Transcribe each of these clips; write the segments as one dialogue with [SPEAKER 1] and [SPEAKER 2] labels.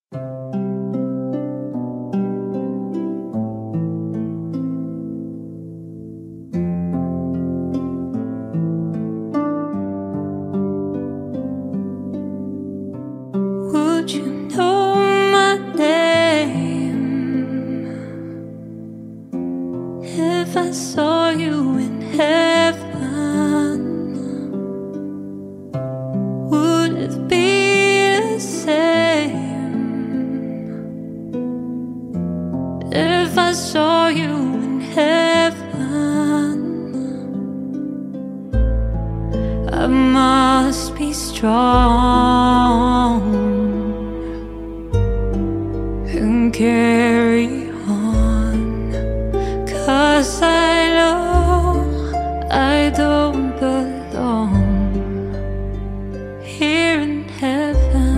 [SPEAKER 1] Would you know my name if I saw you in heaven? Would it be the same if I saw you in heaven? I must be strong and carry on, 'cause I know I don't belong here in heaven.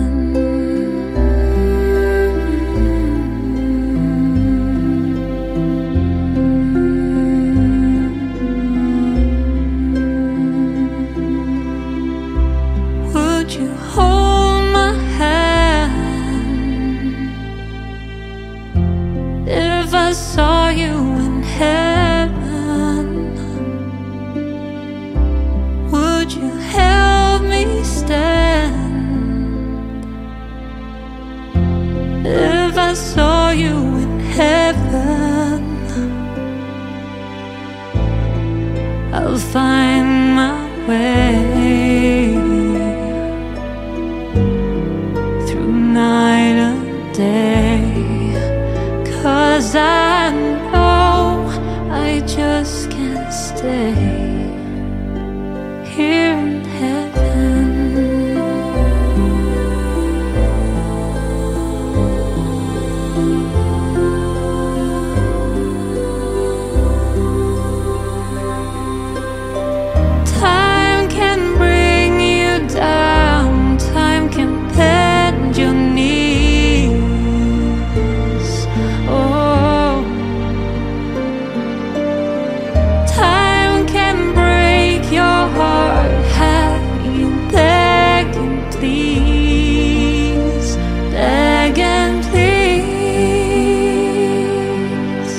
[SPEAKER 1] Would you hold my hand if I saw you in heaven? Would you help me stand if I saw you in heaven? I'll find my way through night and day, 'cause I know I just can't stay here in heaven. Time can bring you down, time can bend your knees. Oh, time can break your heart, have you beg and please, beg and please.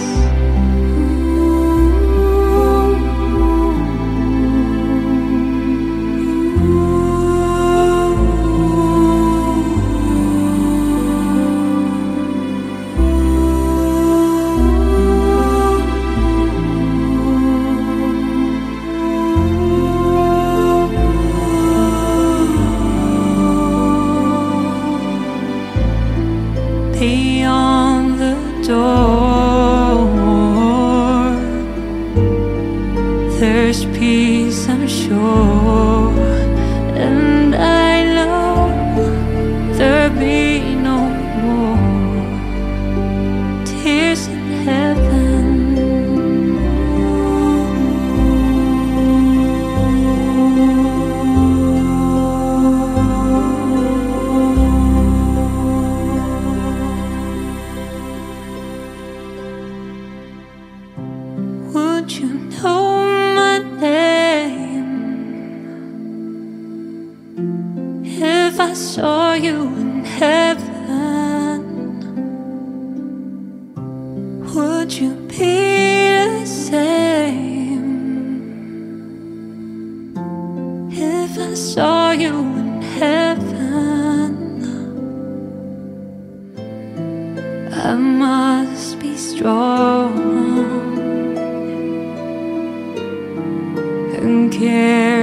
[SPEAKER 1] Beyond the door, there's peace, I'm sure, and I know there'll be no more tears in heaven. Would you know my name if I saw you in heaven? Would you be the same if I saw you in heaven? I must be strong and care